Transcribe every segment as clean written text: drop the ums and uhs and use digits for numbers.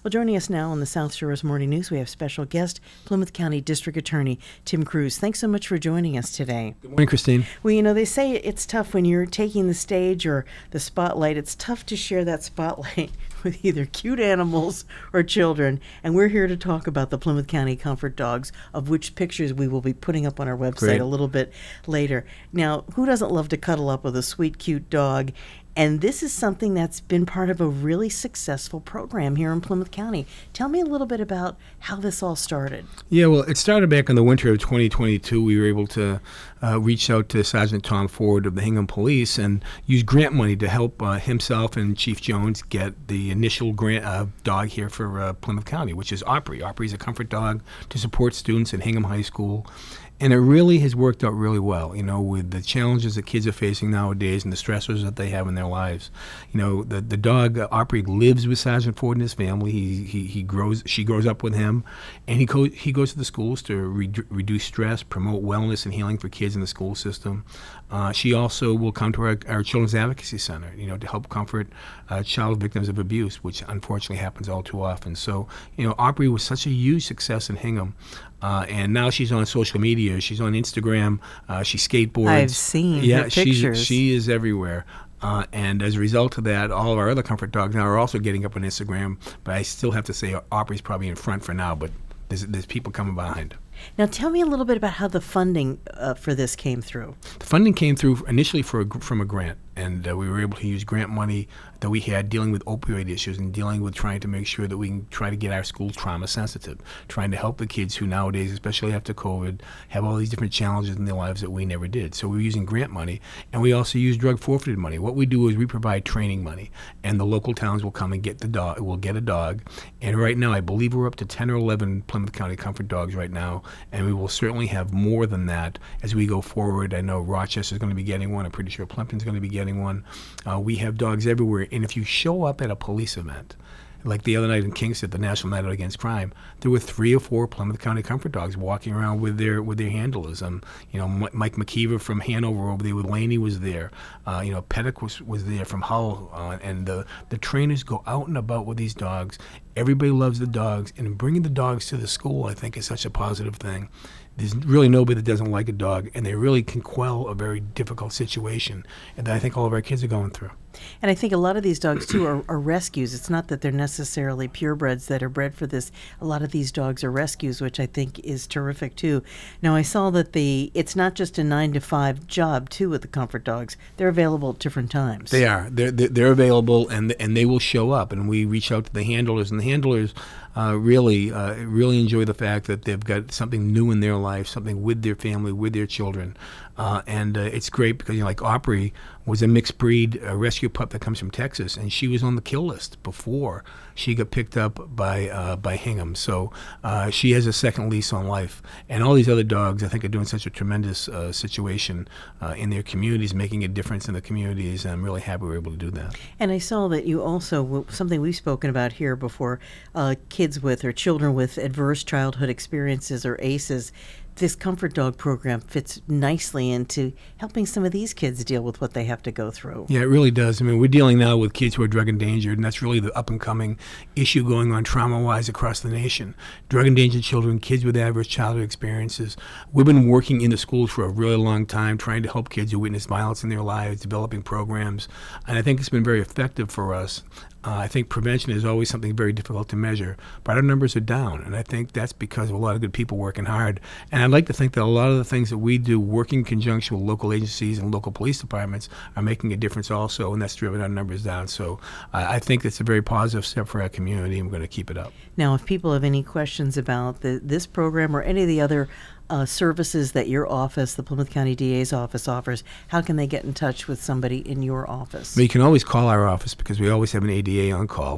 Well, joining us now on the South Shores Morning News, we have special guest, Plymouth County District Attorney Tim Cruz. Thanks so much for joining us today. Good morning, Christine. Well, you know, they say it's tough when you're taking the stage or the spotlight. It's tough to share that spotlight with either cute animals or children. And we're here to talk about the Plymouth County Comfort Dogs, of which pictures we will be putting up on our website Great. a little bit later. Now, who doesn't love to cuddle up with a sweet, cute dog? And this is something that's been part of a really successful program here in Plymouth County. Tell me a little bit about how this all started. Yeah, well, it started back in the winter of 2022. We were able to reach out to Sergeant Tom Ford of the Hingham Police and use grant money to help himself and Chief Jones get the initial grant dog here for Plymouth County, which is Opry. Opry is a comfort dog to support students at Hingham High School. And it really has worked out really well, you know, with the challenges that kids are facing nowadays and the stressors that they have in their lives. You know, the dog, Opry, lives with Sergeant Ford and his family. She grows up with him, and he goes to the schools to reduce stress, promote wellness and healing for kids in the school system. She also will come to our Children's Advocacy Center, you know, to help comfort child victims of abuse, which unfortunately happens all too often. So, you know, Opry was such a huge success in Hingham. And now she's on social media. She's on Instagram. She skateboards. I've seen her pictures. She is everywhere. And as a result of that, all of our other comfort dogs now are also getting up on Instagram. But I still have to say Opry's probably in front for now, but there's people coming behind. Now, tell me a little bit about how the funding for this came through. The funding came through initially from a grant, and we were able to use grant money that we had dealing with opioid issues and dealing with trying to make sure that we can try to get our schools trauma sensitive, trying to help the kids who nowadays, especially after COVID, have all these different challenges in their lives that we never did. So we were using grant money, and we also use drug forfeited money. What we do is we provide training money, and the local towns will come and get the dog. We'll get a dog, and right now I believe we're up to 10 or 11 Plymouth County Comfort Dogs right now, and we will certainly have more than that as we go forward. I know Rochester's going to be getting one. I'm pretty sure Plimpton's going to be getting one. We have dogs everywhere, and if you show up at a police event, like the other night in Kingston, the National Night Out Against Crime, there were 3 or 4 Plymouth County Comfort Dogs walking around with their handlers. You know, Mike McKeever from Hanover over there with Laney was there. You know, Pettick was there from Hull, and the trainers go out and about with these dogs. Everybody loves the dogs, and bringing the dogs to the school, I think, is such a positive thing. There's really nobody that doesn't like a dog, and they really can quell a very difficult situation, and that I think all of our kids are going through. And I think a lot of these dogs, too, are rescues. It's not that they're necessarily purebreds that are bred for this. A lot of these dogs are rescues, which I think is terrific, too. Now, I saw that it's not just a 9-to-5 job, too, with the Comfort Dogs. They're available at different times. They are. They're available, and they will show up. And we reach out to the handlers, and the handlers really enjoy the fact that they've got something new in their life, something with their family, with their children. And it's great because, you know, like Opry was a mixed breed rescue pup that comes from Texas, and she was on the kill list before she got picked up by Hingham. So she has a second lease on life. And all these other dogs, I think, are doing such a tremendous situation in their communities, making a difference in the communities, and I'm really happy we were able to do that. And I saw that you also, something we've spoken about here before, kids with or children with adverse childhood experiences or ACEs, this Comfort Dog program fits nicely into helping some of these kids deal with what they have to go through. Yeah, it really does. I mean, we're dealing now with kids who are drug endangered, and that's really the up-and-coming issue going on trauma-wise across the nation. Drug-endangered children, kids with adverse childhood experiences. We've been working in the schools for a really long time, trying to help kids who witness violence in their lives, developing programs, and I think it's been very effective for us. I think prevention is always something very difficult to measure, but our numbers are down, and I think that's because of a lot of good people working hard. And I'd like to think that a lot of the things that we do, working in conjunction with local agencies and local police departments, are making a difference also, and that's driven our numbers down. So I think it's a very positive step for our community, and we're going to keep it up. Now, if people have any questions about this program or any of the other services that your office, the Plymouth County DA's office, offers, how can they get in touch with somebody in your office? Well, you can always call our office because we always have an ADA on call,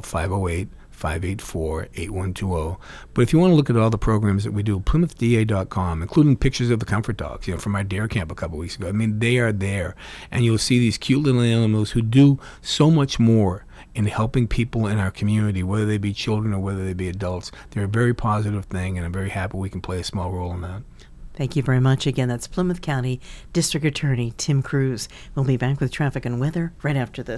508-584-8120. But if you want to look at all the programs that we do, PlymouthDA.com, including pictures of the Comfort Dogs, you know, from our Dare Camp a couple weeks ago. I mean, they are there, and you'll see these cute little animals who do so much more in helping people in our community, whether they be children or whether they be adults. They're a very positive thing, and I'm very happy we can play a small role in that. Thank you very much. Again, that's Plymouth County District Attorney Tim Cruz. We'll be back with traffic and weather right after this.